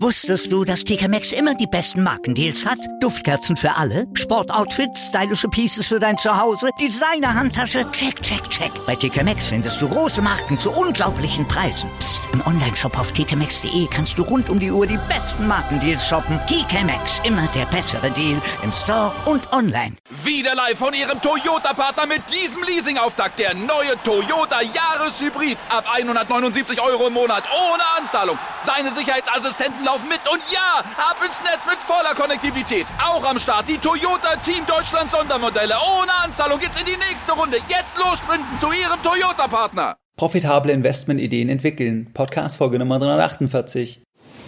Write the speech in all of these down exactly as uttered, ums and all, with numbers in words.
Wusstest du, dass T K Maxx immer die besten Markendeals hat? Duftkerzen für alle, Sportoutfits, stylische Pieces für dein Zuhause, Designer-Handtasche, check, check, check. Bei T K Maxx findest du große Marken zu unglaublichen Preisen. Psst. Im Onlineshop auf t k maxx punkt d e kannst du rund um die Uhr die besten Markendeals shoppen. T K Maxx, immer der bessere Deal im Store und online. Wieder live von Ihrem Toyota-Partner mit diesem Leasing-Auftakt. Der neue Toyota Jahreshybrid. Ab hundertneunundsiebzig Euro im Monat ohne Anzahlung. Seine Sicherheitsassistenten laufen mit und ja, ab ins Netz mit voller Konnektivität. Auch am Start die Toyota Team Deutschland Sondermodelle. Ohne Anzahlung geht's in die nächste Runde. Jetzt los sprinten zu Ihrem Toyota-Partner. Profitable Investmentideen entwickeln. Podcast-Folge Nummer dreihundertachtundvierzig.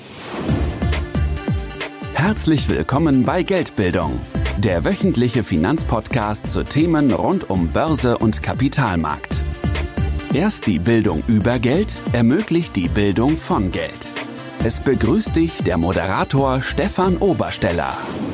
Herzlich willkommen bei Geldbildung, der wöchentliche Finanzpodcast zu Themen rund um Börse und Kapitalmarkt. Erst die Bildung über Geld ermöglicht die Bildung von Geld. Es begrüßt dich der Moderator Stefan Obersteller.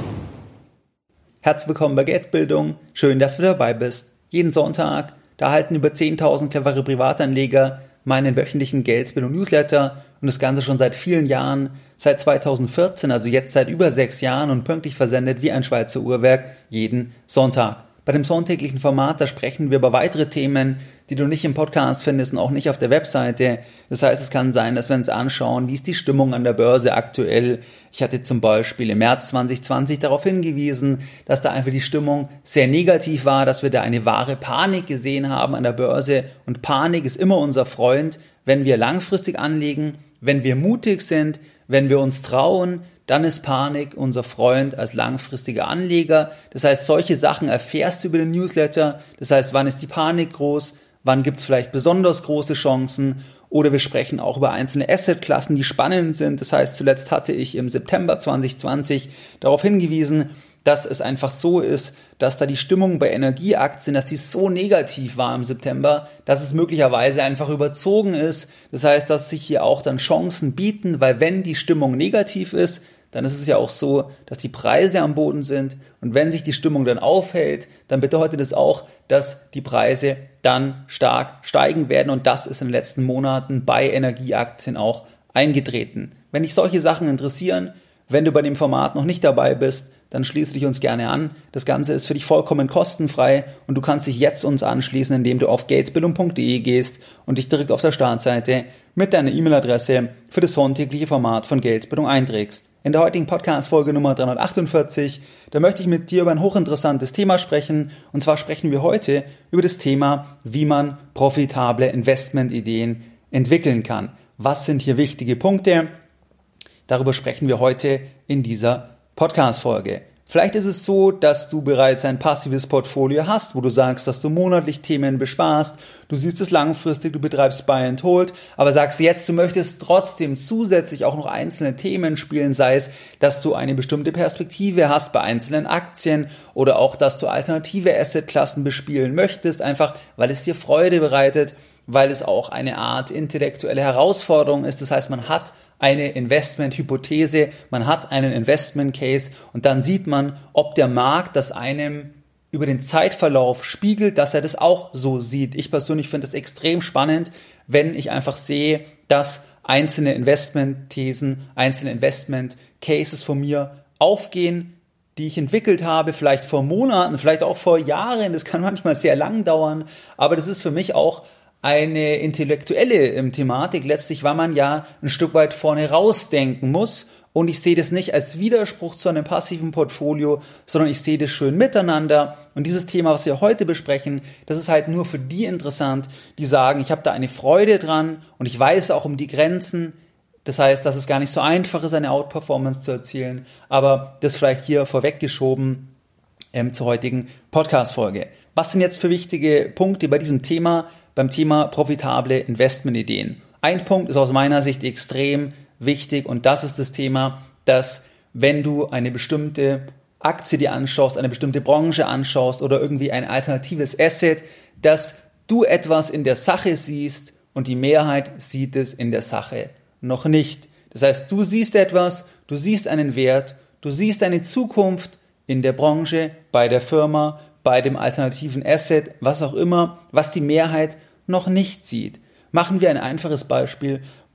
Herzlich willkommen bei Geldbildung. Schön, dass du dabei bist. Jeden Sonntag, da erhalten über zehntausend clevere Privatanleger meinen wöchentlichen Geldbildung-Newsletter und das Ganze schon seit vielen Jahren, seit zweitausendvierzehn, also jetzt seit über sechs Jahren und pünktlich versendet wie ein Schweizer Uhrwerk jeden Sonntag. Bei dem sonntäglichen Format, da sprechen wir über weitere Themen, die du nicht im Podcast findest und auch nicht auf der Webseite. Das heißt, es kann sein, dass wir uns anschauen, wie ist die Stimmung an der Börse aktuell. Ich hatte zum Beispiel im März zwanzig zwanzig darauf hingewiesen, dass da einfach die Stimmung sehr negativ war, dass wir da eine wahre Panik gesehen haben an der Börse. Und Panik ist immer unser Freund, wenn wir langfristig anlegen, wenn wir mutig sind, wenn wir uns trauen, dann ist Panik unser Freund als langfristiger Anleger. Das heißt, solche Sachen erfährst du über den Newsletter. Das heißt, wann ist die Panik groß? Wann gibt es vielleicht besonders große Chancen? Oder wir sprechen auch über einzelne Assetklassen, die spannend sind. Das heißt, zuletzt hatte ich im September zwanzig zwanzig darauf hingewiesen, dass es einfach so ist, dass da die Stimmung bei Energieaktien, dass die so negativ war im September, dass es möglicherweise einfach überzogen ist. Das heißt, dass sich hier auch dann Chancen bieten, weil wenn die Stimmung negativ ist, dann ist es ja auch so, dass die Preise am Boden sind. Und wenn sich die Stimmung dann aufhält, dann bedeutet es auch, dass die Preise dann stark steigen werden. Und das ist in den letzten Monaten bei Energieaktien auch eingetreten. Wenn dich solche Sachen interessieren, wenn du bei dem Format noch nicht dabei bist, dann schließe dich uns gerne an. Das Ganze ist für dich vollkommen kostenfrei und du kannst dich jetzt uns anschließen, indem du auf geldbildung punkt de gehst und dich direkt auf der Startseite mit deiner E-Mail-Adresse für das sonntägliche Format von Geldbildung einträgst. In der heutigen Podcast-Folge Nummer dreihundertachtundvierzig, da möchte ich mit dir über ein hochinteressantes Thema sprechen. Und zwar sprechen wir heute über das Thema, wie man profitable Investmentideen entwickeln kann. Was sind hier wichtige Punkte? Darüber sprechen wir heute in dieser Podcast-Folge. Vielleicht ist es so, dass du bereits ein passives Portfolio hast, wo du sagst, dass du monatlich Themen besparst, du siehst es langfristig, du betreibst Buy and Hold, aber sagst jetzt, du möchtest trotzdem zusätzlich auch noch einzelne Themen spielen, sei es, dass du eine bestimmte Perspektive hast bei einzelnen Aktien oder auch, dass du alternative Assetklassen bespielen möchtest, einfach weil es dir Freude bereitet, weil es auch eine Art intellektuelle Herausforderung ist. Das heißt, man hat eine Investmenthypothese, man hat einen Investment Case und dann sieht man, ob der Markt das einem über den Zeitverlauf spiegelt, dass er das auch so sieht. Ich persönlich finde es extrem spannend, wenn ich einfach sehe, dass einzelne Investmentthesen, einzelne Investment Cases von mir aufgehen, die ich entwickelt habe, vielleicht vor Monaten, vielleicht auch vor Jahren. Das kann manchmal sehr lang dauern, aber das ist für mich auch eine intellektuelle ähm, Thematik letztlich, weil man ja ein Stück weit vorne rausdenken muss und ich sehe das nicht als Widerspruch zu einem passiven Portfolio, sondern ich sehe das schön miteinander und dieses Thema, was wir heute besprechen, das ist halt nur für die interessant, die sagen, ich habe da eine Freude dran und ich weiß auch um die Grenzen. Das heißt, dass es gar nicht so einfach ist, eine Outperformance zu erzielen, aber das vielleicht hier vorweggeschoben ähm, zur heutigen Podcast-Folge. Was sind jetzt für wichtige Punkte bei diesem Thema? Beim Thema profitable Investmentideen. Ein Punkt ist aus meiner Sicht extrem wichtig und das ist das Thema, dass wenn du eine bestimmte Aktie dir anschaust, eine bestimmte Branche anschaust oder irgendwie ein alternatives Asset, dass du etwas in der Sache siehst und die Mehrheit sieht es in der Sache noch nicht. Das heißt, du siehst etwas, du siehst einen Wert, du siehst eine Zukunft in der Branche, bei der Firma, bei dem alternativen Asset, was auch immer, was die Mehrheit noch nicht sieht. Machen wir ein einfaches Beispiel.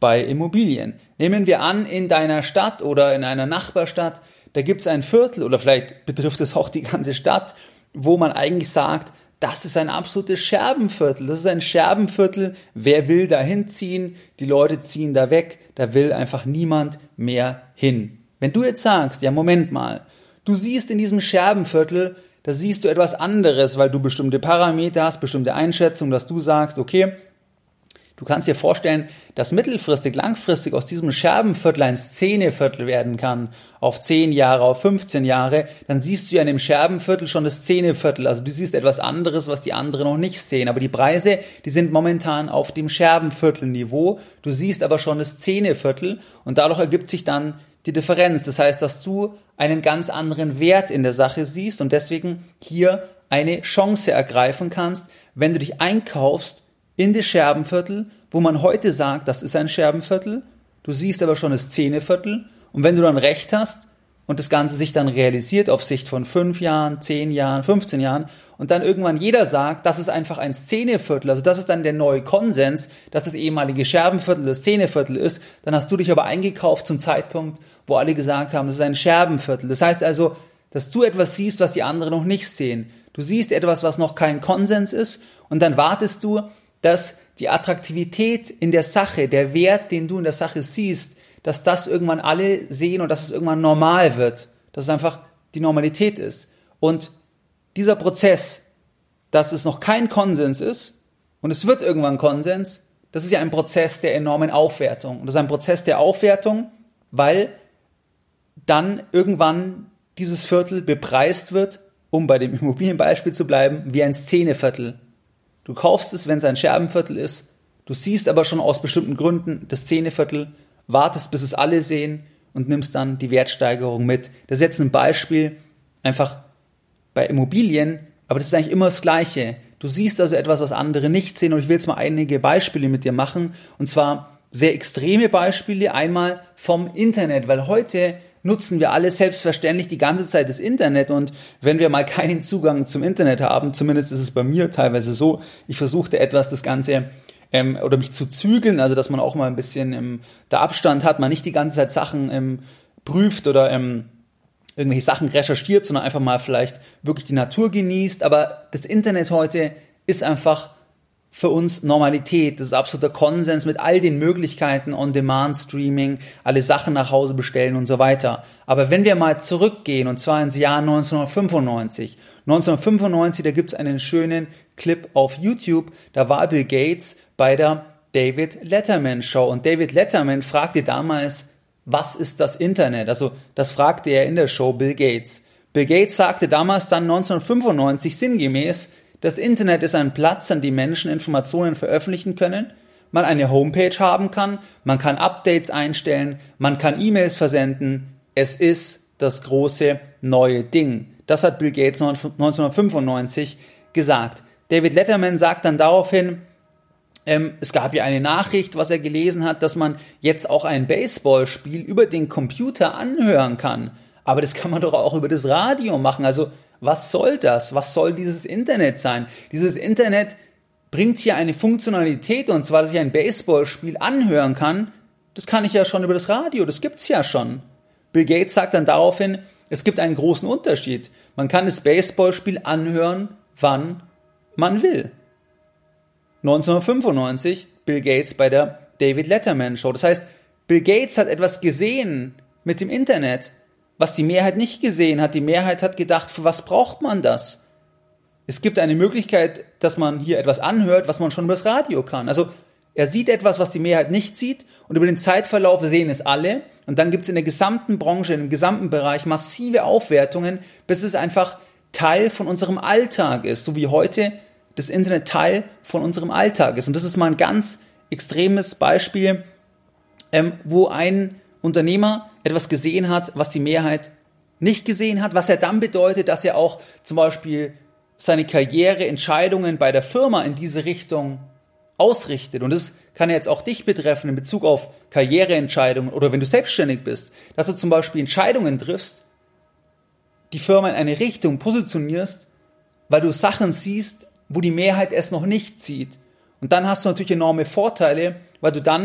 bei Immobilien. Nehmen wir an, in deiner Stadt oder in einer Nachbarstadt, da gibt es ein Viertel oder vielleicht betrifft es auch die ganze Stadt, wo man eigentlich sagt, das ist ein absolutes Scherbenviertel. Das ist ein Scherbenviertel. Wer will da hinziehen? Die Leute ziehen da weg. Da will einfach niemand mehr hin. Wenn du jetzt sagst, ja Moment mal, du siehst in diesem Scherbenviertel, da siehst du etwas anderes, weil du bestimmte Parameter hast, bestimmte Einschätzungen, dass du sagst, okay, du kannst dir vorstellen, dass mittelfristig, langfristig aus diesem Scherbenviertel ein Szeneviertel werden kann, auf zehn Jahre, auf fünfzehn Jahre, dann siehst du ja in dem Scherbenviertel schon das Szeneviertel. Also du siehst etwas anderes, was die anderen noch nicht sehen. Aber die Preise, die sind momentan auf dem Scherbenviertelniveau. Du siehst aber schon das Szeneviertel und dadurch ergibt sich dann die Differenz. Das heißt, dass du einen ganz anderen Wert in der Sache siehst und deswegen hier eine Chance ergreifen kannst, wenn du dich einkaufst in das Scherbenviertel, wo man heute sagt, das ist ein Scherbenviertel, du siehst aber schon das Szeneviertel und wenn du dann recht hast und das Ganze sich dann realisiert auf Sicht von fünf Jahren, zehn Jahren, fünfzehn Jahren und dann irgendwann jeder sagt, das ist einfach ein Szeneviertel, also das ist dann der neue Konsens, dass das ehemalige Scherbenviertel das Szeneviertel ist, dann hast du dich aber eingekauft zum Zeitpunkt, wo alle gesagt haben, das ist ein Scherbenviertel. Das heißt also, dass du etwas siehst, was die anderen noch nicht sehen. Du siehst etwas, was noch kein Konsens ist und dann wartest du, dass die Attraktivität in der Sache, der Wert, den du in der Sache siehst, dass das irgendwann alle sehen und dass es irgendwann normal wird, dass es einfach die Normalität ist. Und dieser Prozess, dass es noch kein Konsens ist und es wird irgendwann Konsens, das ist ja ein Prozess der enormen Aufwertung. Und das ist ein Prozess der Aufwertung, weil dann irgendwann dieses Viertel bepreist wird, um bei dem Immobilienbeispiel zu bleiben, wie ein Szeneviertel. Du kaufst es, wenn es ein Scherbenviertel ist, du siehst aber schon aus bestimmten Gründen das Szeneviertel, wartest, bis es alle sehen und nimmst dann die Wertsteigerung mit. Das ist jetzt ein Beispiel einfach bei Immobilien, aber das ist eigentlich immer das Gleiche. Du siehst also etwas, was andere nicht sehen und ich will jetzt mal einige Beispiele mit dir machen und zwar sehr extreme Beispiele, einmal vom Internet, weil heute nutzen wir alle selbstverständlich die ganze Zeit das Internet und wenn wir mal keinen Zugang zum Internet haben, zumindest ist es bei mir teilweise so, ich versuchte etwas das Ganze ähm, oder mich zu zügeln, also dass man auch mal ein bisschen ähm, der Abstand hat, man nicht die ganze Zeit Sachen ähm, prüft oder ähm, irgendwelche Sachen recherchiert, sondern einfach mal vielleicht wirklich die Natur genießt, aber das Internet heute ist einfach für uns Normalität, das ist absoluter Konsens mit all den Möglichkeiten, On-Demand-Streaming, alle Sachen nach Hause bestellen und so weiter. Aber wenn wir mal zurückgehen, und zwar ins Jahr neunzehnhundertfünfundneunzig, neunzehnhundertfünfundneunzig, da gibt's einen schönen Clip auf YouTube, da war Bill Gates bei der David Letterman Show und David Letterman fragte damals, was ist das Internet? Also das fragte er in der Show Bill Gates. Bill Gates sagte damals dann neunzehnhundertfünfundneunzig sinngemäß, das Internet ist ein Platz, an dem Menschen Informationen veröffentlichen können, man eine Homepage haben kann, man kann Updates einstellen, man kann E-Mails versenden. Es ist das große neue Ding. Das hat Bill Gates neunzehnhundertfünfundneunzig gesagt. David Letterman sagt dann daraufhin, ähm, es gab ja eine Nachricht, was er gelesen hat, dass man jetzt auch ein Baseballspiel über den Computer anhören kann. Aber das kann man doch auch über das Radio machen. Also was soll das? Was soll dieses Internet sein? Dieses Internet bringt hier eine Funktionalität, und zwar, dass ich ein Baseballspiel anhören kann. Das kann ich ja schon über das Radio, das gibt's ja schon. Bill Gates sagt dann daraufhin, es gibt einen großen Unterschied. Man kann das Baseballspiel anhören, wann man will. neunzehnhundertfünfundneunzig, Bill Gates bei der David Letterman Show. Das heißt, Bill Gates hat etwas gesehen mit dem Internet, was die Mehrheit nicht gesehen hat. Die Mehrheit hat gedacht, für was braucht man das? Es gibt eine Möglichkeit, dass man hier etwas anhört, was man schon über das Radio kann. Also er sieht etwas, was die Mehrheit nicht sieht und über den Zeitverlauf sehen es alle und dann gibt es in der gesamten Branche, im gesamten Bereich massive Aufwertungen, bis es einfach Teil von unserem Alltag ist, so wie heute das Internet Teil von unserem Alltag ist. Und das ist mal ein ganz extremes Beispiel, ähm, wo ein Unternehmer etwas gesehen hat, was die Mehrheit nicht gesehen hat, was ja dann bedeutet, dass er auch zum Beispiel seine Karriereentscheidungen bei der Firma in diese Richtung ausrichtet. Und das kann jetzt auch dich betreffen in Bezug auf Karriereentscheidungen oder wenn du selbstständig bist, dass du zum Beispiel Entscheidungen triffst, die Firma in eine Richtung positionierst, weil du Sachen siehst, wo die Mehrheit es noch nicht sieht. Und dann hast du natürlich enorme Vorteile, weil du dann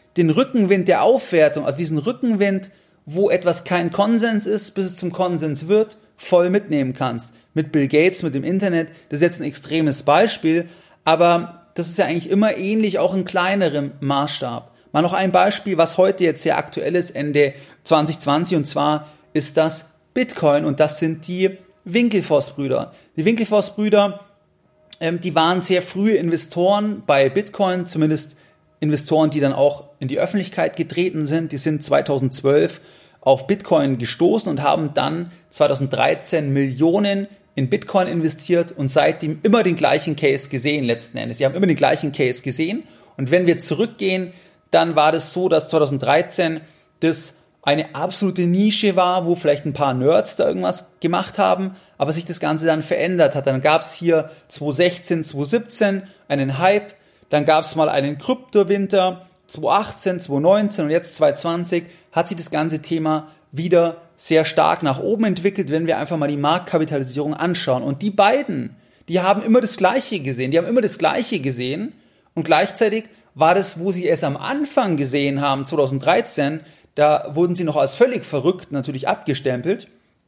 den Rückenwind der Aufwertung, also diesen Rückenwind, wo etwas kein Konsens ist, bis es zum Konsens wird, voll mitnehmen kannst. Mit Bill Gates, mit dem Internet, das ist jetzt ein extremes Beispiel, aber das ist ja eigentlich immer ähnlich, auch in kleinerem Maßstab. Mal noch ein Beispiel, was heute jetzt sehr aktuell ist, Ende zwanzig zwanzig, und zwar ist das Bitcoin, und das sind die Winklevoss-Brüder. Die Winklevoss-Brüder, ähm, die waren sehr frühe Investoren bei Bitcoin, zumindest Investoren, die dann auch in die Öffentlichkeit getreten sind. Die sind zweitausendzwölf auf Bitcoin gestoßen und haben dann zweitausenddreizehn Millionen in Bitcoin investiert und seitdem immer den gleichen Case gesehen letzten Endes. Sie haben immer den gleichen Case gesehen, und wenn wir zurückgehen, dann war das so, dass zweitausenddreizehn das eine absolute Nische war, wo vielleicht ein paar Nerds da irgendwas gemacht haben, aber sich das Ganze dann verändert hat. Dann gab es hier zweitausendsechzehn, zweitausendsiebzehn einen Hype, dann gab es mal einen Kryptowinter, zweitausendachtzehn, zweitausendneunzehn und jetzt zweitausendzwanzig hat sich das ganze Thema wieder sehr stark nach oben entwickelt, wenn wir einfach mal die Marktkapitalisierung anschauen. Und die beiden, die haben immer das Gleiche gesehen, die haben immer das Gleiche gesehen, und gleichzeitig war das, wo sie es am Anfang gesehen haben, zweitausenddreizehn, da wurden sie noch als völlig verrückt natürlich abgestempelt,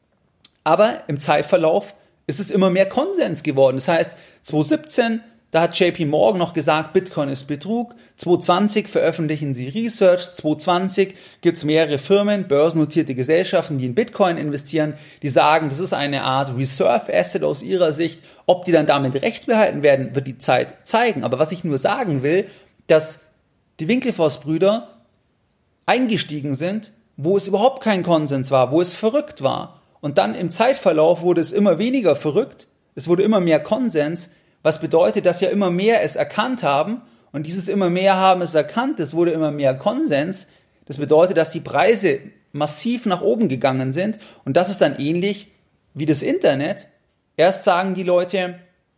aber im Zeitverlauf ist es immer mehr Konsens geworden. Das heißt, zweitausendsiebzehn, da hat J P Morgan noch gesagt, Bitcoin ist Betrug. zweitausendzwanzig veröffentlichen sie Research. zweitausendzwanzig gibt es mehrere Firmen, börsennotierte Gesellschaften, die in Bitcoin investieren, die sagen, das ist eine Art Reserve Asset aus ihrer Sicht. Ob die dann damit recht behalten werden, wird die Zeit zeigen. Aber was ich nur sagen will, dass die Winklevoss-Brüder eingestiegen sind, wo es überhaupt kein Konsens war, wo es verrückt war. Und dann im Zeitverlauf wurde es immer weniger verrückt, es wurde immer mehr Konsens, was bedeutet, dass ja immer mehr es erkannt haben, und dieses immer mehr haben es erkannt, es wurde immer mehr Konsens. Das bedeutet, dass die Preise massiv nach oben gegangen sind, und das ist dann ähnlich wie das Internet. Erst sagen die Leute,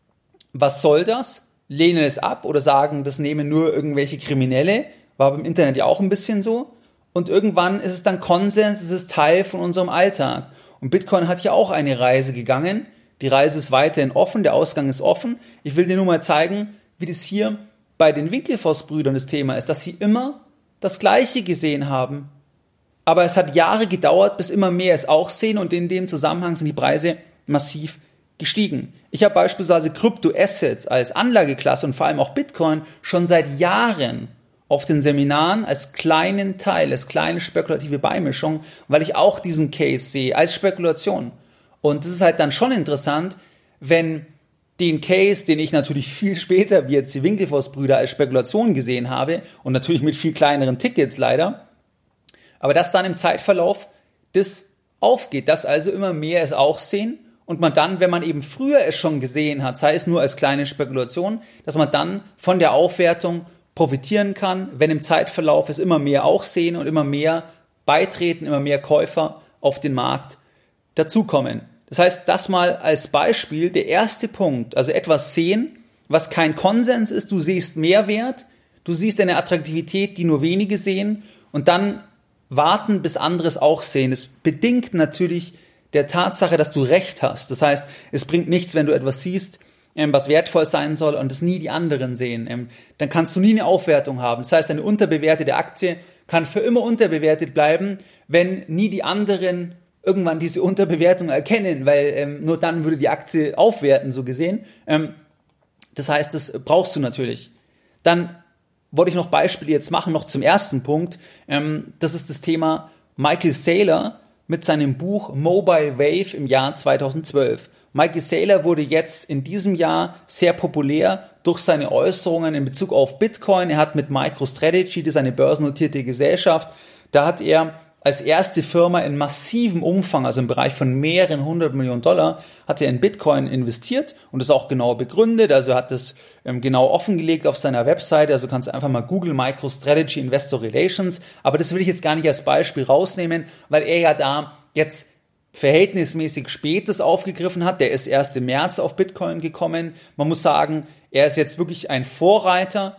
was soll das? Lehnen es ab oder sagen, das nehmen nur irgendwelche Kriminelle, war beim Internet ja auch ein bisschen so. Und irgendwann ist es dann Konsens, es ist Teil von unserem Alltag. Und Bitcoin hat ja auch eine Reise gegangen. Die Reise ist weiterhin offen, der Ausgang ist offen. Ich will dir nur mal zeigen, wie das hier bei den Winklevoss-Brüdern das Thema ist, dass sie immer das Gleiche gesehen haben. Aber es hat Jahre gedauert, bis immer mehr es auch sehen, und in dem Zusammenhang sind die Preise massiv gestiegen. Ich habe beispielsweise Kryptoassets als Anlageklasse und vor allem auch Bitcoin schon seit Jahren auf den Seminaren als kleinen Teil, als kleine spekulative Beimischung, weil ich auch diesen Case sehe, als Spekulation. Und das ist halt dann schon interessant, wenn den Case, den ich natürlich viel später, wie jetzt die Winklevoss-Brüder, als Spekulation gesehen habe, und natürlich mit viel kleineren Tickets leider, aber dass dann im Zeitverlauf das aufgeht, dass also immer mehr es auch sehen, und man dann, wenn man eben früher es schon gesehen hat, sei es nur als kleine Spekulation, dass man dann von der Aufwertung profitieren kann, wenn im Zeitverlauf es immer mehr auch sehen und immer mehr beitreten, immer mehr Käufer auf den Markt dazukommen. Das heißt, das mal als Beispiel, der erste Punkt, also etwas sehen, was kein Konsens ist, du siehst Mehrwert, du siehst eine Attraktivität, die nur wenige sehen, und dann warten, bis andere es auch sehen. Das bedingt natürlich der Tatsache, dass du Recht hast. Das heißt, es bringt nichts, wenn du etwas siehst, was wertvoll sein soll, und es nie die anderen sehen. Dann kannst du nie eine Aufwertung haben. Das heißt, eine unterbewertete Aktie kann für immer unterbewertet bleiben, wenn nie die anderen irgendwann diese Unterbewertung erkennen, weil ähm, nur dann würde die Aktie aufwerten, so gesehen. Ähm, das heißt, das brauchst du natürlich. Dann wollte ich noch Beispiele jetzt machen, noch zum ersten Punkt. Ähm, das ist das Thema Michael Saylor mit seinem Buch Mobile Wave im Jahr zweitausendzwölf. Michael Saylor wurde jetzt in diesem Jahr sehr populär durch seine Äußerungen in Bezug auf Bitcoin. Er hat mit MicroStrategy, das ist eine börsennotierte Gesellschaft, da hat er als erste Firma in massivem Umfang, also im Bereich von mehreren hundert Millionen Dollar, hat er in Bitcoin investiert und das auch genau begründet. Also er hat das ähm, genau offengelegt auf seiner Webseite. Also kannst du einfach mal googeln, MicroStrategy Investor Relations. Aber das will ich jetzt gar nicht als Beispiel rausnehmen, weil er ja da jetzt verhältnismäßig spät das aufgegriffen hat. Der ist erst im März auf Bitcoin gekommen. Man muss sagen, er ist jetzt wirklich ein Vorreiter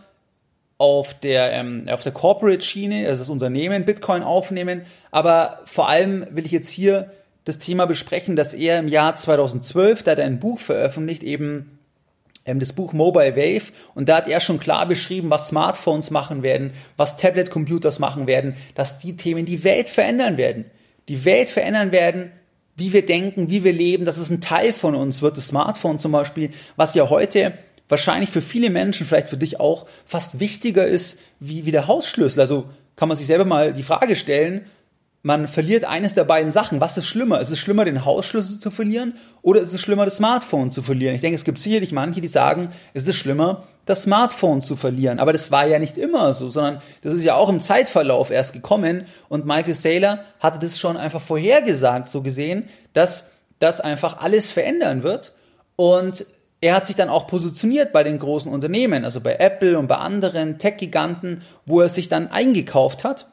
auf der, ähm, auf der Corporate-Schiene, also das Unternehmen Bitcoin aufnehmen. Aber vor allem will ich jetzt hier das Thema besprechen, dass er im Jahr zweitausendzwölf, da hat er ein Buch veröffentlicht, eben ähm, das Buch Mobile Wave, und da hat er schon klar beschrieben, was Smartphones machen werden, was Tablet-Computers machen werden, dass die Themen die Welt verändern werden. Die Welt verändern werden, wie wir denken, wie wir leben, dass es ein Teil von uns wird, das Smartphone zum Beispiel, was ja heute wahrscheinlich für viele Menschen, vielleicht für dich auch, fast wichtiger ist wie, wie der Hausschlüssel. Also kann man sich selber mal die Frage stellen, man verliert eines der beiden Sachen. Was ist schlimmer? Ist es schlimmer, den Hausschlüssel zu verlieren, oder ist es schlimmer, das Smartphone zu verlieren? Ich denke, es gibt sicherlich manche, die sagen, es ist schlimmer, das Smartphone zu verlieren. Aber das war ja nicht immer so, sondern das ist ja auch im Zeitverlauf erst gekommen. Und Michael Saylor hatte das schon einfach vorhergesagt, so gesehen, dass das einfach alles verändern wird. Und er hat sich dann auch positioniert bei den großen Unternehmen, also bei Apple und bei anderen Tech-Giganten, wo er sich dann eingekauft hat,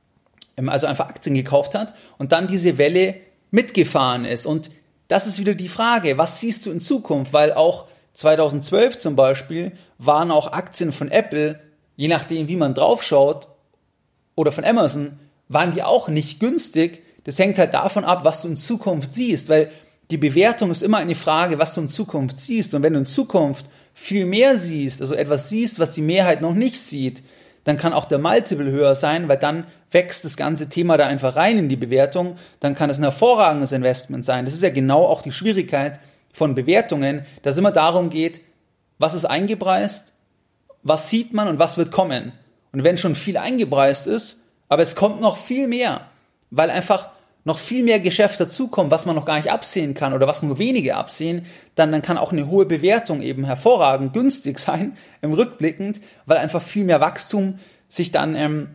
also einfach Aktien gekauft hat und dann diese Welle mitgefahren ist. Und das ist wieder die Frage, was siehst du in Zukunft? Weil auch zweitausendzwölf zum Beispiel waren auch Aktien von Apple, je nachdem wie man draufschaut, oder von Amazon, waren die auch nicht günstig. Das hängt halt davon ab, was du in Zukunft siehst, weil die Bewertung ist immer eine Frage, was du in Zukunft siehst. Und wenn du in Zukunft viel mehr siehst, also etwas siehst, was die Mehrheit noch nicht sieht, dann kann auch der Multiple höher sein, weil dann wächst das ganze Thema da einfach rein in die Bewertung. Dann kann es ein hervorragendes Investment sein. Das ist ja genau auch die Schwierigkeit von Bewertungen, dass es immer darum geht, was ist eingepreist, was sieht man und was wird kommen. Und wenn schon viel eingepreist ist, aber es kommt noch viel mehr, weil einfach noch viel mehr Geschäft dazukommt, was man noch gar nicht absehen kann oder was nur wenige absehen, dann, dann kann auch eine hohe Bewertung eben hervorragend günstig sein, im Rückblickend, weil einfach viel mehr Wachstum sich dann ähm,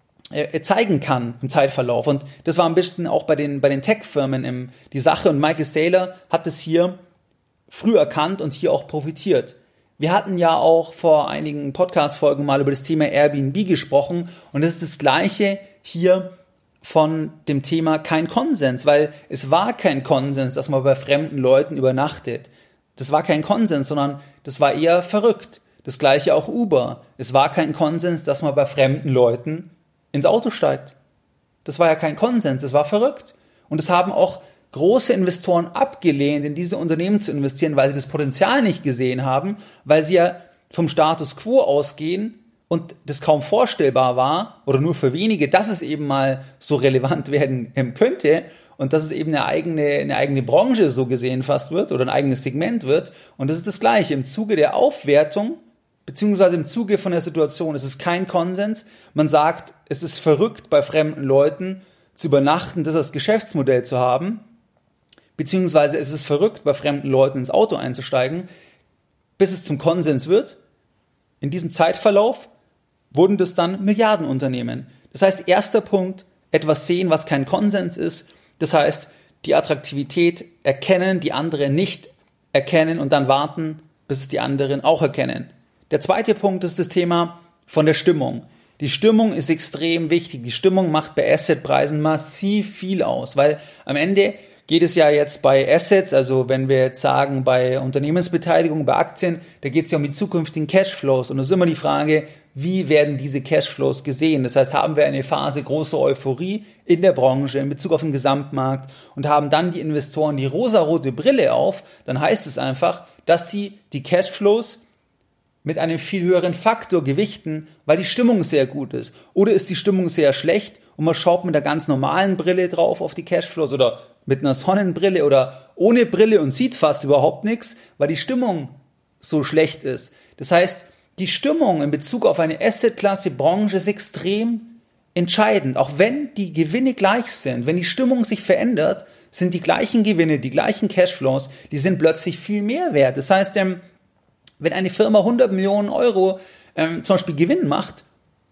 äh, zeigen kann im Zeitverlauf. Und das war ein bisschen auch bei den, bei den Tech-Firmen ähm, die Sache, und Michael Saylor hat es hier früh erkannt und hier auch profitiert. Wir hatten ja auch vor einigen Podcast-Folgen mal über das Thema Airbnb gesprochen, und das ist das Gleiche hier von dem Thema kein Konsens, weil es war kein Konsens, dass man bei fremden Leuten übernachtet. Das war kein Konsens, sondern das war eher verrückt. Das Gleiche auch Uber. Es war kein Konsens, dass man bei fremden Leuten ins Auto steigt. Das war ja kein Konsens, das war verrückt. Und es haben auch große Investoren abgelehnt, in diese Unternehmen zu investieren, weil sie das Potenzial nicht gesehen haben, weil sie ja vom Status quo ausgehen und das kaum vorstellbar war, oder nur für wenige, dass es eben mal so relevant werden könnte und dass es eben eine eigene, eine eigene Branche so gesehen fast wird oder ein eigenes Segment wird. Und das ist das Gleiche. Im Zuge der Aufwertung, beziehungsweise im Zuge von der Situation, es ist kein Konsens. Man sagt, es ist verrückt, bei fremden Leuten zu übernachten, das als Geschäftsmodell zu haben, beziehungsweise es ist verrückt, bei fremden Leuten ins Auto einzusteigen, bis es zum Konsens wird. In diesem Zeitverlauf wurden das dann Milliardenunternehmen. Das heißt, erster Punkt, etwas sehen, was kein Konsens ist. Das heißt, die Attraktivität erkennen, die anderen nicht erkennen und dann warten, bis es die anderen auch erkennen. Der zweite Punkt ist das Thema von der Stimmung. Die Stimmung ist extrem wichtig. Die Stimmung macht bei Assetpreisen massiv viel aus, weil am Ende geht es ja jetzt bei Assets, also wenn wir jetzt sagen bei Unternehmensbeteiligung, bei Aktien, da geht es ja um die zukünftigen Cashflows. Und es ist immer die Frage, wie werden diese Cashflows gesehen? Das heißt, haben wir eine Phase großer Euphorie in der Branche in Bezug auf den Gesamtmarkt und haben dann die Investoren die rosarote Brille auf, dann heißt es einfach, dass die die Cashflows mit einem viel höheren Faktor gewichten, weil die Stimmung sehr gut ist. Oder ist die Stimmung sehr schlecht und man schaut mit der ganz normalen Brille drauf auf die Cashflows oder mit einer Sonnenbrille oder ohne Brille und sieht fast überhaupt nichts, weil die Stimmung so schlecht ist. Das heißt, die Stimmung in Bezug auf eine Assetklasse, Branche ist extrem entscheidend. Auch wenn die Gewinne gleich sind, wenn die Stimmung sich verändert, sind die gleichen Gewinne, die gleichen Cashflows, die sind plötzlich viel mehr wert. Das heißt, ähm, wenn eine Firma hundert Millionen Euro ähm, zum Beispiel Gewinn macht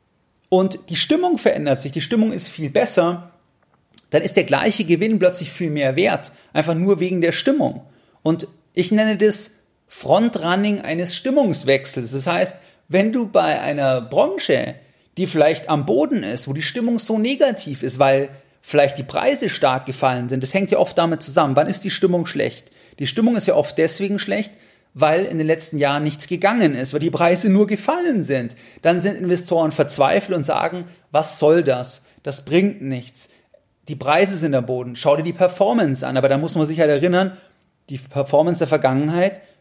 und die Stimmung verändert sich, die Stimmung ist viel besser, dann ist der gleiche Gewinn plötzlich viel mehr wert, einfach nur wegen der Stimmung. Und ich nenne das Frontrunning eines Stimmungswechsels. Das heißt, wenn du bei einer Branche, die vielleicht am Boden ist, wo die Stimmung so negativ ist, weil vielleicht die Preise stark gefallen sind, das hängt ja oft damit zusammen, wann ist die Stimmung schlecht? Die Stimmung ist ja oft deswegen schlecht, weil in den letzten Jahren nichts gegangen ist, weil die Preise nur gefallen sind. Dann sind Investoren verzweifelt und sagen, was soll das? Das bringt nichts. Die Preise sind am Boden. Schau dir die Performance an. Aber da muss man sich halt erinnern, die Performance der Vergangenheit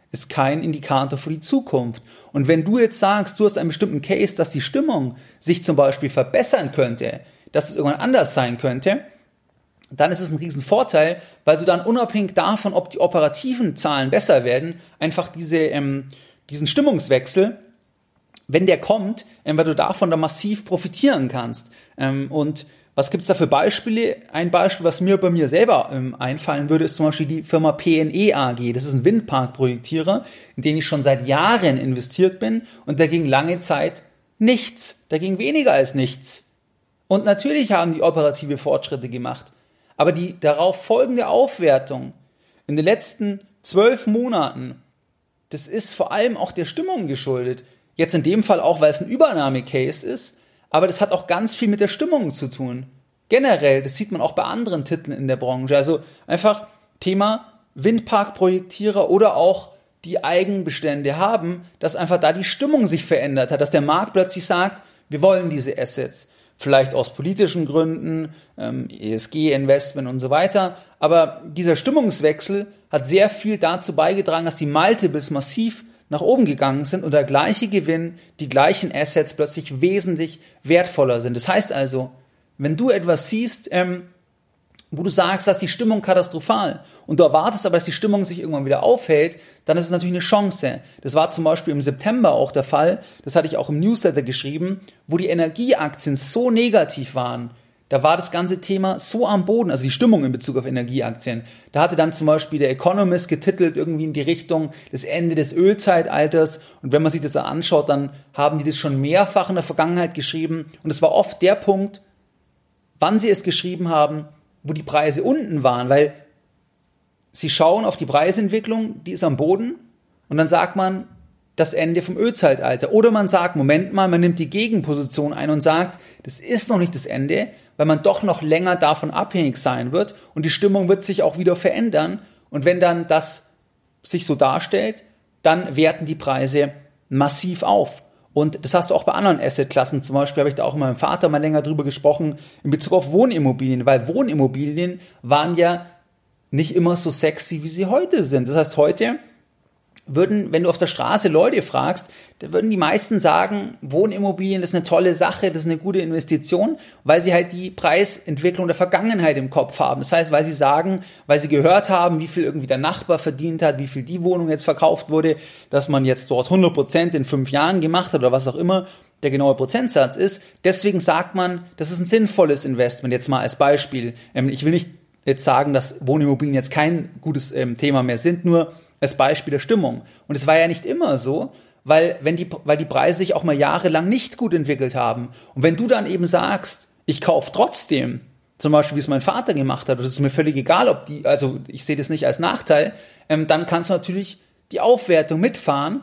ist kein Indikator für die Zukunft. Und wenn du jetzt sagst, du hast einen bestimmten Case, dass die Stimmung sich zum Beispiel verbessern könnte, dass es irgendwann anders sein könnte, dann ist es ein Riesenvorteil, weil du dann unabhängig davon, ob die operativen Zahlen besser werden, einfach diese, ähm, diesen Stimmungswechsel, wenn der kommt, ähm, weil du davon dann massiv profitieren kannst. Ähm, und was gibt's da für Beispiele? Ein Beispiel, was mir bei mir selber ähm, einfallen würde, ist zum Beispiel die Firma P N E A G. Das ist ein Windparkprojektierer, in den ich schon seit Jahren investiert bin, und da ging lange Zeit nichts. Da ging weniger als nichts. Und natürlich haben die operative Fortschritte gemacht. Aber die darauf folgende Aufwertung in den letzten zwölf Monaten, das ist vor allem auch der Stimmung geschuldet. Jetzt in dem Fall auch, weil es ein Übernahmecase ist, aber das hat auch ganz viel mit der Stimmung zu tun. Generell, das sieht man auch bei anderen Titeln in der Branche. Also einfach Thema Windparkprojektierer oder auch die Eigenbestände haben, dass einfach da die Stimmung sich verändert hat, dass der Markt plötzlich sagt, wir wollen diese Assets. Vielleicht aus politischen Gründen, ähm, E S G-Investment und so weiter. Aber dieser Stimmungswechsel hat sehr viel dazu beigetragen, dass die Multiples massiv nach oben gegangen sind und der gleiche Gewinn, die gleichen Assets plötzlich wesentlich wertvoller sind. Das heißt also, wenn du etwas siehst, ähm, wo du sagst, dass die Stimmung katastrophal und du erwartest aber, dass die Stimmung sich irgendwann wieder aufhält, dann ist es natürlich eine Chance. Das war zum Beispiel im September auch der Fall, das hatte ich auch im Newsletter geschrieben, wo die Energieaktien so negativ waren. Da war das ganze Thema so am Boden, also die Stimmung in Bezug auf Energieaktien. Da hatte dann zum Beispiel der Economist getitelt irgendwie in die Richtung das Ende des Ölzeitalters. Und wenn man sich das dann anschaut, dann haben die das schon mehrfach in der Vergangenheit geschrieben. Und es war oft der Punkt, wann sie es geschrieben haben, wo die Preise unten waren, weil sie schauen auf die Preisentwicklung, die ist am Boden, und dann sagt man, das Ende vom Ölzeitalter. Oder man sagt, Moment mal, man nimmt die Gegenposition ein und sagt, das ist noch nicht das Ende, weil man doch noch länger davon abhängig sein wird und die Stimmung wird sich auch wieder verändern. Und wenn dann das sich so darstellt, dann werten die Preise massiv auf. Und das hast du auch bei anderen Assetklassen. Zum Beispiel habe ich da auch mit meinem Vater mal länger drüber gesprochen, in Bezug auf Wohnimmobilien, weil Wohnimmobilien waren ja nicht immer so sexy, wie sie heute sind. Das heißt, heute würden, wenn du auf der Straße Leute fragst, da würden die meisten sagen, Wohnimmobilien ist eine tolle Sache, das ist eine gute Investition, weil sie halt die Preisentwicklung der Vergangenheit im Kopf haben. Das heißt, weil sie sagen, weil sie gehört haben, wie viel irgendwie der Nachbar verdient hat, wie viel die Wohnung jetzt verkauft wurde, dass man jetzt dort hundert Prozent in fünf Jahren gemacht hat oder was auch immer der genaue Prozentsatz ist. Deswegen sagt man, das ist ein sinnvolles Investment, jetzt mal als Beispiel. Ich will nicht jetzt sagen, dass Wohnimmobilien jetzt kein gutes Thema mehr sind, nur als Beispiel der Stimmung. Und es war ja nicht immer so, weil wenn die, weil die Preise sich auch mal jahrelang nicht gut entwickelt haben. Und wenn du dann eben sagst, ich kaufe trotzdem, zum Beispiel wie es mein Vater gemacht hat, und es ist mir völlig egal, ob die, also ich sehe das nicht als Nachteil, ähm, dann kannst du natürlich die Aufwertung mitfahren,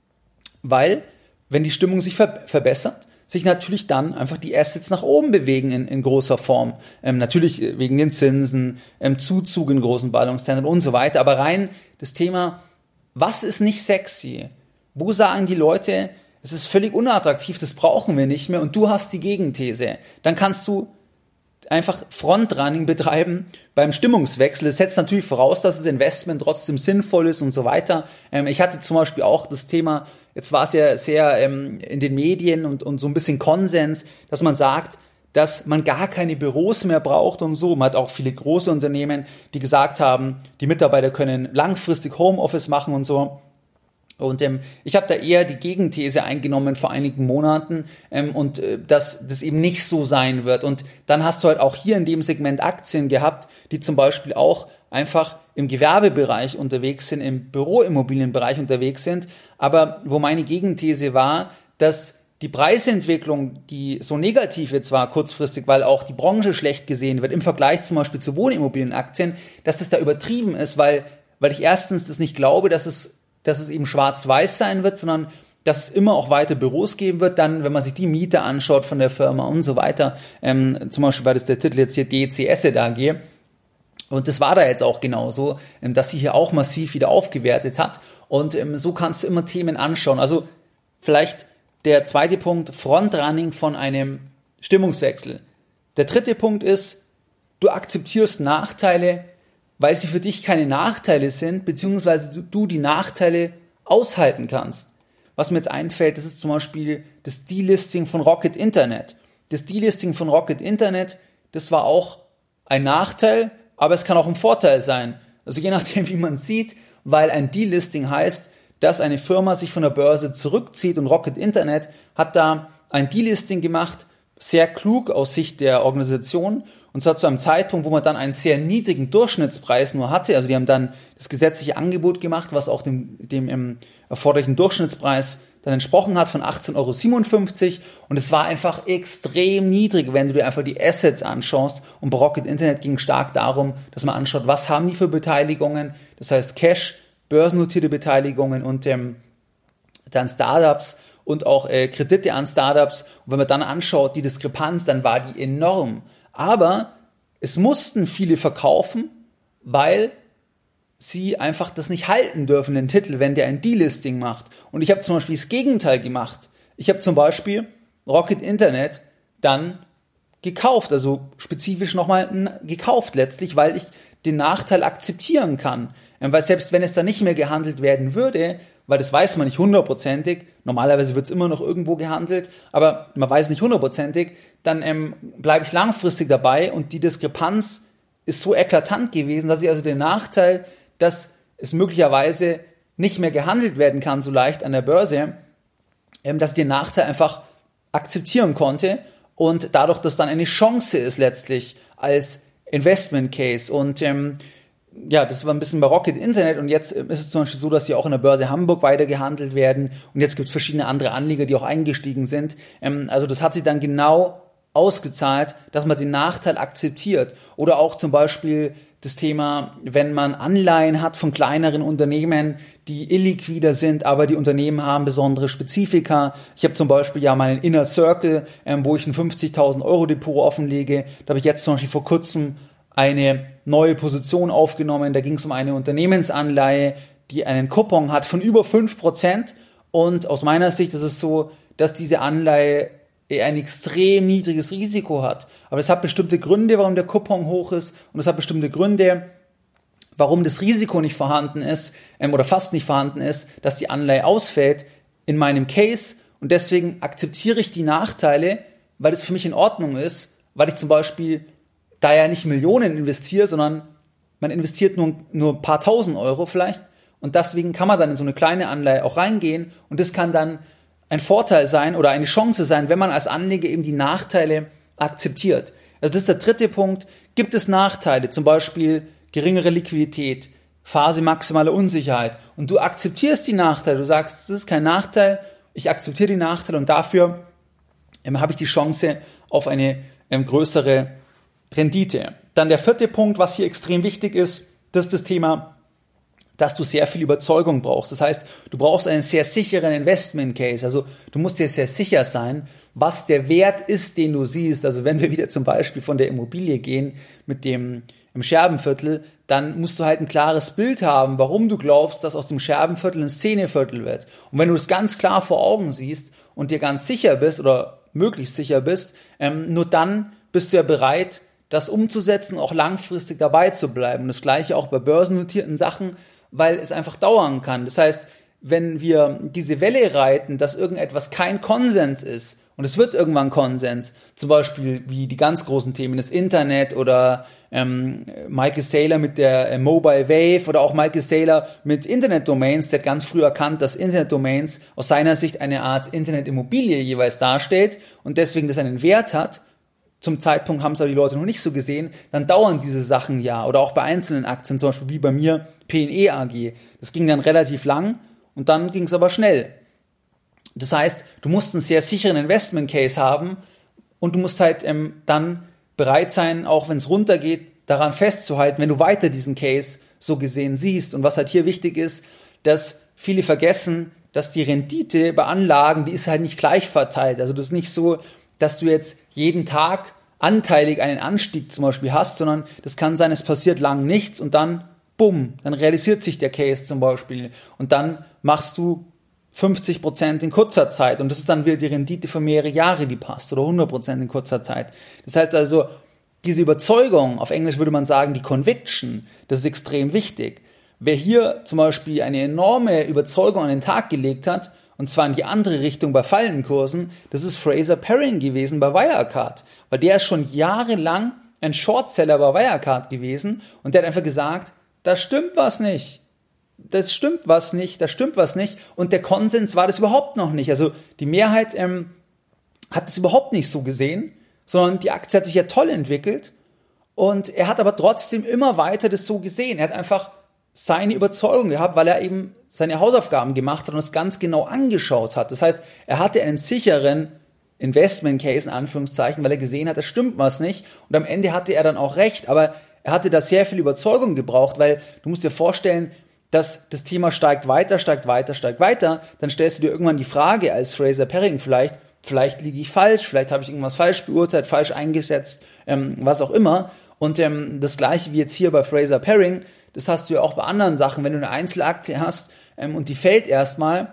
weil wenn die Stimmung sich ver- verbessert, sich natürlich dann einfach die Assets nach oben bewegen in, in großer Form. Ähm, natürlich wegen den Zinsen, ähm, Zuzug in großen Ballungstendern und so weiter. Aber rein das Thema, was ist nicht sexy? Wo sagen die Leute, es ist völlig unattraktiv, das brauchen wir nicht mehr und du hast die Gegenthese. Dann kannst du einfach Frontrunning betreiben beim Stimmungswechsel. Das setzt natürlich voraus, dass das Investment trotzdem sinnvoll ist und so weiter. Ähm, ich hatte zum Beispiel auch das Thema, jetzt war es ja sehr ähm, in den Medien und, und so ein bisschen Konsens, dass man sagt, dass man gar keine Büros mehr braucht und so. Man hat auch viele große Unternehmen, die gesagt haben, die Mitarbeiter können langfristig Homeoffice machen und so. Und ähm, ich habe da eher die Gegenthese eingenommen vor einigen Monaten ähm, und äh, dass das eben nicht so sein wird. Und dann hast du halt auch hier in dem Segment Aktien gehabt, die zum Beispiel auch einfach im Gewerbebereich unterwegs sind, im Büroimmobilienbereich unterwegs sind, aber wo meine Gegenthese war, dass die Preisentwicklung, die so negativ jetzt war kurzfristig, weil auch die Branche schlecht gesehen wird, im Vergleich zum Beispiel zu Wohnimmobilienaktien, dass das da übertrieben ist, weil, weil ich erstens das nicht glaube, dass es dass es eben schwarz-weiß sein wird, sondern dass es immer auch weiter Büros geben wird, dann, wenn man sich die Miete anschaut von der Firma und so weiter, ähm, zum Beispiel war das der Titel jetzt hier D C Asset A G, und das war da jetzt auch genauso, ähm, dass sie hier auch massiv wieder aufgewertet hat, und ähm, so kannst du immer Themen anschauen. Also vielleicht der zweite Punkt, Frontrunning von einem Stimmungswechsel. Der dritte Punkt ist, du akzeptierst Nachteile, weil sie für dich keine Nachteile sind, beziehungsweise du die Nachteile aushalten kannst. Was mir jetzt einfällt, das ist zum Beispiel das Delisting von Rocket Internet. Das Delisting von Rocket Internet, das war auch ein Nachteil, aber es kann auch ein Vorteil sein. Also je nachdem, wie man sieht, weil ein Delisting heißt, dass eine Firma sich von der Börse zurückzieht und Rocket Internet hat da ein Delisting gemacht, sehr klug aus Sicht der Organisation, und zwar zu einem Zeitpunkt, wo man dann einen sehr niedrigen Durchschnittspreis nur hatte. Also die haben dann das gesetzliche Angebot gemacht, was auch dem, dem ähm, erforderlichen Durchschnittspreis dann entsprochen hat, von achtzehn Euro siebenundfünfzig. Und es war einfach extrem niedrig, wenn du dir einfach die Assets anschaust. Und bei Rocket Internet ging es stark darum, dass man anschaut, was haben die für Beteiligungen. Das heißt Cash, börsennotierte Beteiligungen und ähm, dann Startups und auch äh, Kredite an Startups. Und wenn man dann anschaut, die Diskrepanz, dann war die enorm. Aber es mussten viele verkaufen, weil sie einfach das nicht halten dürfen, den Titel, wenn der ein Delisting macht. Und ich habe zum Beispiel das Gegenteil gemacht. Ich habe zum Beispiel Rocket Internet dann gekauft, also spezifisch nochmal gekauft letztlich, weil ich den Nachteil akzeptieren kann. Weil selbst wenn es dann nicht mehr gehandelt werden würde, weil das weiß man nicht hundertprozentig, normalerweise wird es immer noch irgendwo gehandelt, aber man weiß nicht hundertprozentig, dann ähm, bleibe ich langfristig dabei und die Diskrepanz ist so eklatant gewesen, dass ich also den Nachteil, dass es möglicherweise nicht mehr gehandelt werden kann so leicht an der Börse, ähm, dass ich den Nachteil einfach akzeptieren konnte und dadurch, dass dann eine Chance ist letztlich als Investment Case und ähm, ja, das war ein bisschen bei Rocket Internet und jetzt ist es zum Beispiel so, dass die auch in der Börse Hamburg weiter gehandelt werden und jetzt gibt es verschiedene andere Anleger, die auch eingestiegen sind. Ähm, also das hat sich dann genau ausgezahlt, dass man den Nachteil akzeptiert. Oder auch zum Beispiel das Thema, wenn man Anleihen hat von kleineren Unternehmen, die illiquider sind, aber die Unternehmen haben besondere Spezifika. Ich habe zum Beispiel ja meinen Inner Circle, ähm, wo ich ein fünfzigtausend Euro Depot offenlege. Da habe ich jetzt zum Beispiel vor kurzem eine neue Position aufgenommen. Da ging es um eine Unternehmensanleihe, die einen Coupon hat von über fünf Prozent. Und aus meiner Sicht ist es so, dass diese Anleihe ein extrem niedriges Risiko hat. Aber es hat bestimmte Gründe, warum der Coupon hoch ist. Und es hat bestimmte Gründe, warum das Risiko nicht vorhanden ist ähm, oder fast nicht vorhanden ist, dass die Anleihe ausfällt in meinem Case. Und deswegen akzeptiere ich die Nachteile, weil es für mich in Ordnung ist, weil ich zum Beispiel da ja nicht Millionen investiere, sondern man investiert nur, nur ein paar tausend Euro vielleicht und deswegen kann man dann in so eine kleine Anleihe auch reingehen und das kann dann ein Vorteil sein oder eine Chance sein, wenn man als Anleger eben die Nachteile akzeptiert. Also das ist der dritte Punkt. Gibt es Nachteile, zum Beispiel geringere Liquidität, Phase maximaler Unsicherheit und du akzeptierst die Nachteile, du sagst, das ist kein Nachteil, ich akzeptiere die Nachteile und dafür ähm, habe ich die Chance auf eine ähm, größere Rendite. Dann der vierte Punkt, was hier extrem wichtig ist, das ist das Thema, dass du sehr viel Überzeugung brauchst. Das heißt, du brauchst einen sehr sicheren Investment Case. Also du musst dir sehr sicher sein, was der Wert ist, den du siehst. Also wenn wir wieder zum Beispiel von der Immobilie gehen mit dem im Scherbenviertel, dann musst du halt ein klares Bild haben, warum du glaubst, dass aus dem Scherbenviertel ein Szeneviertel wird. Und wenn du es ganz klar vor Augen siehst und dir ganz sicher bist oder möglichst sicher bist, ähm, nur dann bist du ja bereit, das umzusetzen, auch langfristig dabei zu bleiben. Und das Gleiche auch bei börsennotierten Sachen, weil es einfach dauern kann. Das heißt, wenn wir diese Welle reiten, dass irgendetwas kein Konsens ist, und es wird irgendwann Konsens, zum Beispiel wie die ganz großen Themen, das Internet oder ähm, Michael Saylor mit der äh, Mobile Wave oder auch Michael Saylor mit Internet-Domains, der hat ganz früh erkannt, dass Internet-Domains aus seiner Sicht eine Art Internet-Immobilie jeweils darstellt und deswegen das einen Wert hat. Zum Zeitpunkt haben es aber die Leute noch nicht so gesehen, dann dauern diese Sachen ja. Oder auch bei einzelnen Aktien, zum Beispiel wie bei mir P N E A G. Das ging dann relativ lang und dann ging es aber schnell. Das heißt, du musst einen sehr sicheren Investment Case haben und du musst halt ähm, dann bereit sein, auch wenn es runtergeht, daran festzuhalten, wenn du weiter diesen Case so gesehen siehst. Und was halt hier wichtig ist, dass viele vergessen, dass die Rendite bei Anlagen, die ist halt nicht gleich verteilt. Also das ist nicht so, dass du jetzt jeden Tag anteilig einen Anstieg zum Beispiel hast, sondern das kann sein, es passiert lang nichts und dann, bumm, dann realisiert sich der Case zum Beispiel und dann machst du fünfzig Prozent in kurzer Zeit und das ist dann wieder die Rendite für mehrere Jahre, die passt oder hundert Prozent in kurzer Zeit. Das heißt also, diese Überzeugung, auf Englisch würde man sagen, die Conviction, das ist extrem wichtig. Wer hier zum Beispiel eine enorme Überzeugung an den Tag gelegt hat, und zwar in die andere Richtung bei fallenden Kursen, das ist Fraser Paring gewesen bei Wirecard. Weil der ist schon jahrelang ein Shortseller bei Wirecard gewesen und der hat einfach gesagt, da stimmt was nicht. Das stimmt was nicht, da stimmt was nicht. Und der Konsens war das überhaupt noch nicht. Also die Mehrheit ähm, hat das überhaupt nicht so gesehen, sondern die Aktie hat sich ja toll entwickelt und er hat aber trotzdem immer weiter das so gesehen. Er hat einfach seine Überzeugung gehabt, weil er eben seine Hausaufgaben gemacht hat und es ganz genau angeschaut hat. Das heißt, er hatte einen sicheren Investment Case, in Anführungszeichen, weil er gesehen hat, da stimmt was nicht. Und am Ende hatte er dann auch recht, aber er hatte da sehr viel Überzeugung gebraucht, weil du musst dir vorstellen, dass das Thema steigt weiter, steigt weiter, steigt weiter. Dann stellst du dir irgendwann die Frage als Fraser Paring vielleicht, vielleicht liege ich falsch, vielleicht habe ich irgendwas falsch beurteilt, falsch eingeschätzt, ähm, was auch immer. Und ähm, das Gleiche wie jetzt hier bei Fraser Paring, das hast du ja auch bei anderen Sachen. Wenn du eine Einzelaktie hast ähm, und die fällt erstmal,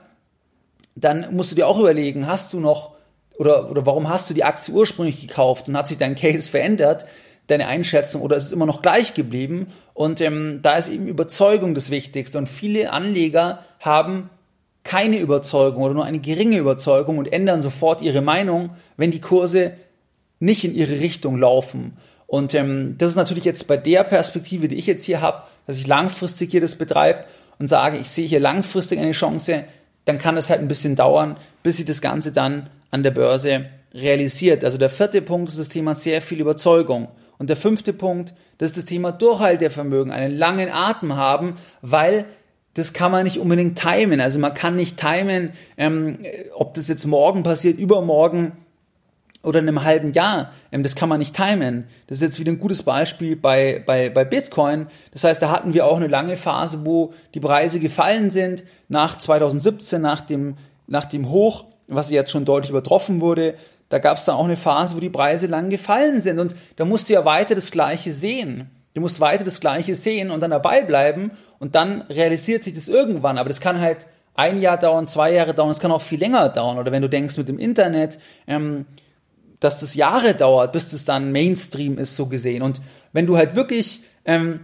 dann musst du dir auch überlegen, hast du noch, oder, oder warum hast du die Aktie ursprünglich gekauft und hat sich dein Case verändert, deine Einschätzung, oder ist es immer noch gleich geblieben? Und ähm, da ist eben Überzeugung das Wichtigste. Und viele Anleger haben keine Überzeugung oder nur eine geringe Überzeugung und ändern sofort ihre Meinung, wenn die Kurse nicht in ihre Richtung laufen. Und ähm, das ist natürlich jetzt bei der Perspektive, die ich jetzt hier habe, dass ich langfristig hier das betreibe und sage, ich sehe hier langfristig eine Chance, dann kann es halt ein bisschen dauern, bis sich das Ganze dann an der Börse realisiert. Also der vierte Punkt ist das Thema sehr viel Überzeugung. Und der fünfte Punkt, das ist das Thema Durchhaltevermögen, einen langen Atem haben, weil das kann man nicht unbedingt timen. Also man kann nicht timen, ähm, ob das jetzt morgen passiert, übermorgen oder in einem halben Jahr. Ähm, das kann man nicht timen. Das ist jetzt wieder ein gutes Beispiel bei, bei, bei Bitcoin. Das heißt, da hatten wir auch eine lange Phase, wo die Preise gefallen sind, nach zwanzig siebzehn, nach dem, nach dem Hoch, was jetzt schon deutlich übertroffen wurde. Da gab es dann auch eine Phase, wo die Preise lang gefallen sind. Und da musst du ja weiter das Gleiche sehen. Du musst weiter das Gleiche sehen und dann dabei bleiben. Und dann realisiert sich das irgendwann. Aber das kann halt ein Jahr dauern, zwei Jahre dauern. Es kann auch viel länger dauern. Oder wenn du denkst mit dem Internet, ähm, dass das Jahre dauert, bis das dann Mainstream ist, so gesehen. Und wenn du halt wirklich ähm,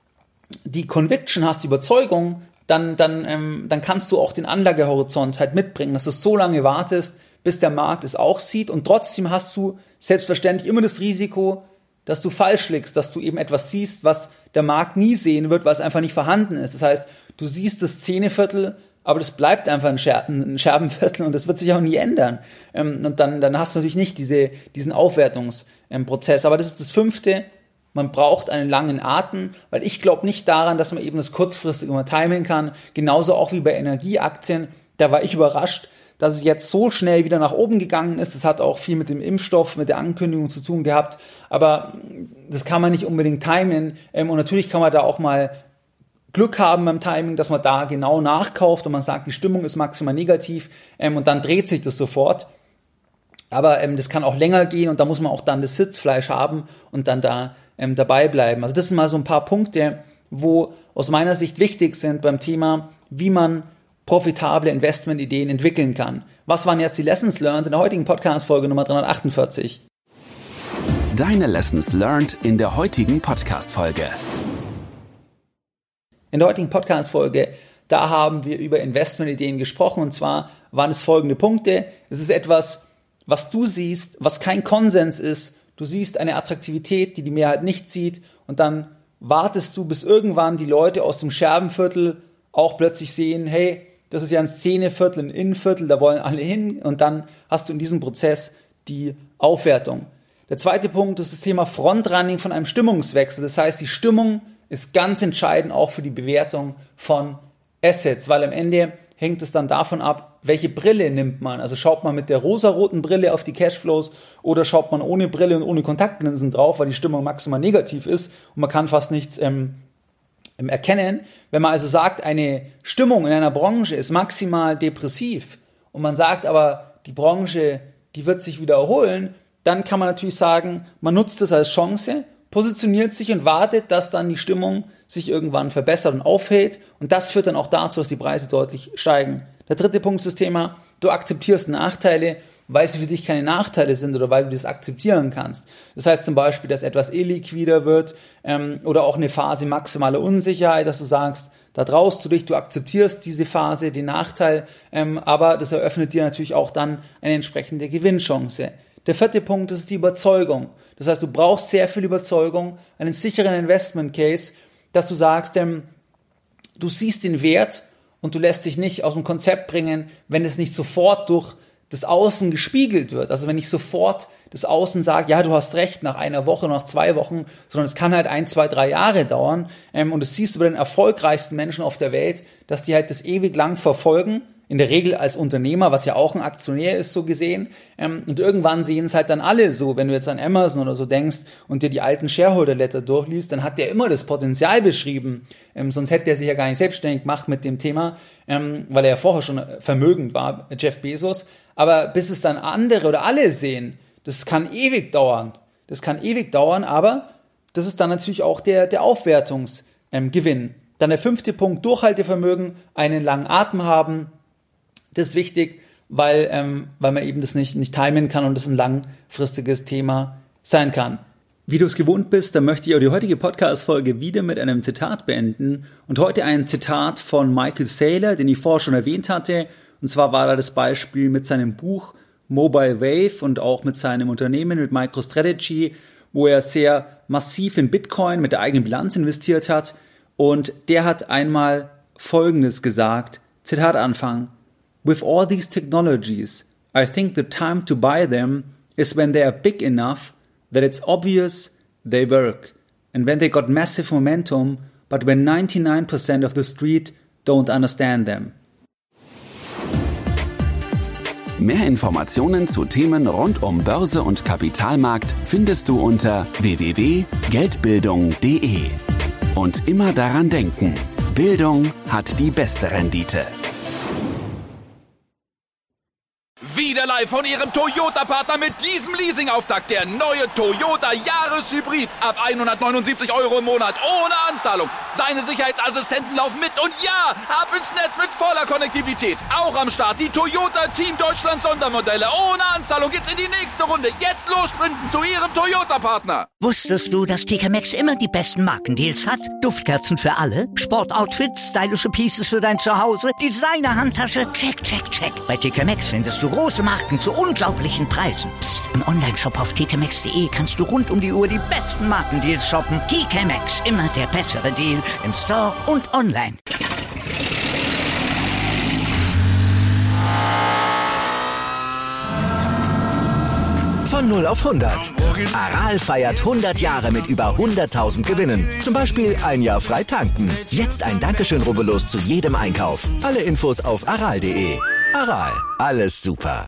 die Conviction hast, die Überzeugung, dann, dann, ähm, dann kannst du auch den Anlagehorizont halt mitbringen, dass du so lange wartest, bis der Markt es auch sieht. Und trotzdem hast du selbstverständlich immer das Risiko, dass du falsch liegst, dass du eben etwas siehst, was der Markt nie sehen wird, weil es einfach nicht vorhanden ist. Das heißt, du siehst das Zähneviertel, aber das bleibt einfach ein, Scher- ein Scherbenviertel und das wird sich auch nie ändern. Ähm, und dann, dann hast du natürlich nicht diese, diesen Aufwertungsprozess. Aber das ist das Fünfte. Man braucht einen langen Atem, weil ich glaube nicht daran, dass man eben das kurzfristig immer timen kann. Genauso auch wie bei Energieaktien. Da war ich überrascht, dass es jetzt so schnell wieder nach oben gegangen ist. Das hat auch viel mit dem Impfstoff, mit der Ankündigung zu tun gehabt. Aber das kann man nicht unbedingt timen. Und natürlich kann man da auch mal Glück haben beim Timing, dass man da genau nachkauft und man sagt, die Stimmung ist maximal negativ und dann dreht sich das sofort. Aber das kann auch länger gehen und da muss man auch dann das Sitzfleisch haben und dann da dabei bleiben. Also das sind mal so ein paar Punkte, wo aus meiner Sicht wichtig sind beim Thema, wie man profitable Investmentideen entwickeln kann. Was waren jetzt die Lessons learned in der heutigen Podcast-Folge Nummer dreihundertachtundvierzig? Deine Lessons learned in der heutigen Podcast-Folge. In der heutigen Podcast-Folge, da haben wir über Investmentideen gesprochen und zwar waren es folgende Punkte. Es ist etwas, was du siehst, was kein Konsens ist. Du siehst eine Attraktivität, die die Mehrheit nicht sieht und dann wartest du, bis irgendwann die Leute aus dem Scherbenviertel auch plötzlich sehen, hey, das ist ja ein Szeneviertel, ein Innenviertel, da wollen alle hin und dann hast du in diesem Prozess die Aufwertung. Der zweite Punkt ist das Thema Frontrunning von einem Stimmungswechsel. Das heißt, die Stimmung ist ganz entscheidend auch für die Bewertung von Assets, weil am Ende hängt es dann davon ab, welche Brille nimmt man. Also schaut man mit der rosaroten Brille auf die Cashflows oder schaut man ohne Brille und ohne Kontaktlinsen drauf, weil die Stimmung maximal negativ ist und man kann fast nichts ähm, erkennen. Wenn man also sagt, eine Stimmung in einer Branche ist maximal depressiv und man sagt aber, die Branche, die wird sich wieder erholen, dann kann man natürlich sagen, man nutzt es als Chance, positioniert sich und wartet, dass dann die Stimmung sich irgendwann verbessert und aufhält und das führt dann auch dazu, dass die Preise deutlich steigen. Der dritte Punkt ist das Thema, du akzeptierst Nachteile, weil sie für dich keine Nachteile sind oder weil du das akzeptieren kannst. Das heißt zum Beispiel, dass etwas illiquider wird ähm, oder auch eine Phase maximaler Unsicherheit, dass du sagst, da traust du dich, du akzeptierst diese Phase, den Nachteil, ähm, aber das eröffnet dir natürlich auch dann eine entsprechende Gewinnchance. Der vierte Punkt, das ist die Überzeugung. Das heißt, du brauchst sehr viel Überzeugung, einen sicheren Investment Case, dass du sagst, ähm, du siehst den Wert und du lässt dich nicht aus dem Konzept bringen, wenn es nicht sofort durch das Außen gespiegelt wird. Also wenn nicht sofort das Außen sagt, ja, du hast recht, nach einer Woche, nach zwei Wochen, sondern es kann halt ein, zwei, drei Jahre dauern. Ähm, und das siehst du bei den erfolgreichsten Menschen auf der Welt, dass die halt das ewig lang verfolgen, in der Regel als Unternehmer, was ja auch ein Aktionär ist, so gesehen. Ähm, und irgendwann sehen es halt dann alle so. Wenn du jetzt an Amazon oder so denkst und dir die alten Shareholder-Letter durchliest, dann hat der immer das Potenzial beschrieben. Ähm, sonst hätte er sich ja gar nicht selbstständig gemacht mit dem Thema, ähm, weil er ja vorher schon vermögend war, Jeff Bezos. Aber bis es dann andere oder alle sehen, das kann ewig dauern. Das kann ewig dauern, aber das ist dann natürlich auch der, der Aufwertungsgewinn. Ähm, dann der fünfte Punkt, Durchhaltevermögen, einen langen Atem haben. Das ist wichtig, weil, ähm, weil man eben das nicht, nicht timen kann und das ein langfristiges Thema sein kann. Wie du es gewohnt bist, dann möchte ich auch die heutige Podcast-Folge wieder mit einem Zitat beenden. Und heute ein Zitat von Michael Saylor, den ich vorher schon erwähnt hatte. Und zwar war da das Beispiel mit seinem Buch Mobile Wave und auch mit seinem Unternehmen, mit MicroStrategy, wo er sehr massiv in Bitcoin mit der eigenen Bilanz investiert hat. Und der hat einmal Folgendes gesagt, Zitat Anfang: With all these technologies, I think the time to buy them is when they are big enough that it's obvious they work. And when they got massive momentum, but when ninety-nine percent of the street don't understand them. Mehr Informationen zu Themen rund um Börse und Kapitalmarkt findest du unter w w w punkt geldbildung punkt d e. Und immer daran denken, Bildung hat die beste Rendite. Wieder live von Ihrem Toyota-Partner mit diesem Leasing-Auftakt. Der neue Toyota Jahreshybrid. Ab hundertneunundsiebzig Euro im Monat. Ohne Anzahlung. Seine Sicherheitsassistenten laufen mit. Und ja, ab ins Netz mit voller Konnektivität. Auch am Start die Toyota Team Deutschland Sondermodelle. Ohne Anzahlung geht's in die nächste Runde. Jetzt los sprinten zu Ihrem Toyota-Partner. Wusstest du, dass T K Maxx immer die besten Markendeals hat? Duftkerzen für alle, Sportoutfits, stylische Pieces für dein Zuhause, Designer-Handtasche, check, check, check. Bei T K Maxx findest du große Marken zu unglaublichen Preisen. Psst. Im Onlineshop auf t k maxx punkt d e kannst du rund um die Uhr die besten Markendeals shoppen. T K Maxx, immer der bessere Deal im Store und online. Von null auf hundert. Aral feiert hundert Jahre mit über hunderttausend Gewinnen. Zum Beispiel ein Jahr frei tanken. Jetzt ein Dankeschön, rubbellos zu jedem Einkauf. Alle Infos auf aral punkt d e. Aral, alles super.